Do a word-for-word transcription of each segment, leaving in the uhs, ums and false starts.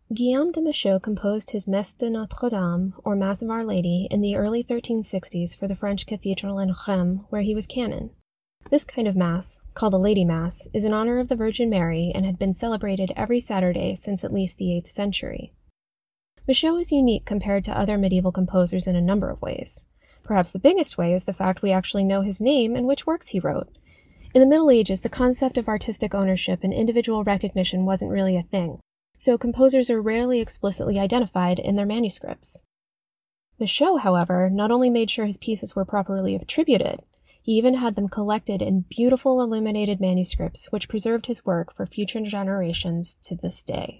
Guillaume de Machaut composed his Messe de Notre Dame, or Mass of Our Lady, in the early thirteen sixties for the French cathedral in Rheims, where he was canon. This kind of Mass, called a Lady Mass, is in honor of the Virgin Mary and had been celebrated every Saturday since at least the eighth century. Machaut is unique compared to other medieval composers in a number of ways. Perhaps the biggest way is the fact we actually know his name and which works he wrote. In the Middle Ages, the concept of artistic ownership and individual recognition wasn't really a thing, so composers are rarely explicitly identified in their manuscripts. Machaut, however, not only made sure his pieces were properly attributed, he even had them collected in beautiful illuminated manuscripts which preserved his work for future generations to this day.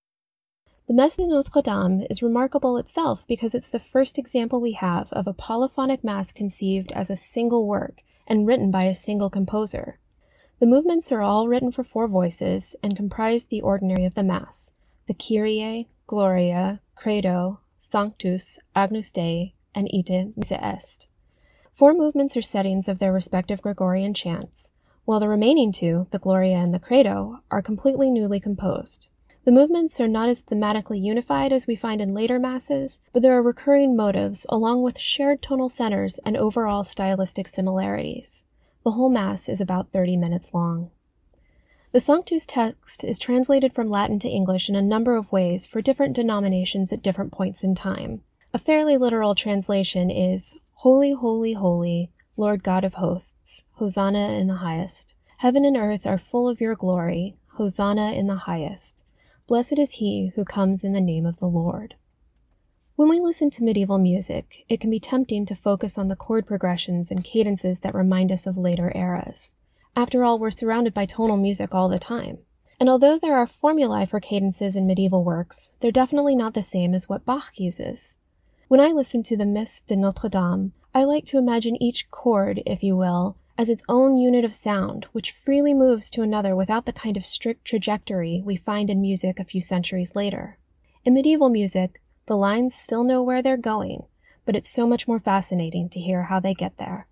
The Messe de Notre Dame is remarkable itself because it's the first example we have of a polyphonic mass conceived as a single work and written by a single composer. The movements are all written for four voices and comprise the ordinary of the Mass, the Kyrie, Gloria, Credo, Sanctus, Agnus Dei, and Ite Missa Est. Four movements are settings of their respective Gregorian chants, while the remaining two, the Gloria and the Credo, are completely newly composed. The movements are not as thematically unified as we find in later Masses, but there are recurring motives along with shared tonal centers and overall stylistic similarities. The whole Mass is about thirty minutes long. The Sanctus text is translated from Latin to English in a number of ways for different denominations at different points in time. A fairly literal translation is, Holy, holy, holy, Lord God of hosts, Hosanna in the highest. Heaven and earth are full of your glory, Hosanna in the highest. Blessed is he who comes in the name of the Lord. When we listen to medieval music, it can be tempting to focus on the chord progressions and cadences that remind us of later eras. After all, we're surrounded by tonal music all the time. And although there are formulae for cadences in medieval works, they're definitely not the same as what Bach uses. When I listen to the Messe de Notre Dame, I like to imagine each chord, if you will, as its own unit of sound, which freely moves to another without the kind of strict trajectory we find in music a few centuries later. In medieval music, the lines still know where they're going, but it's so much more fascinating to hear how they get there.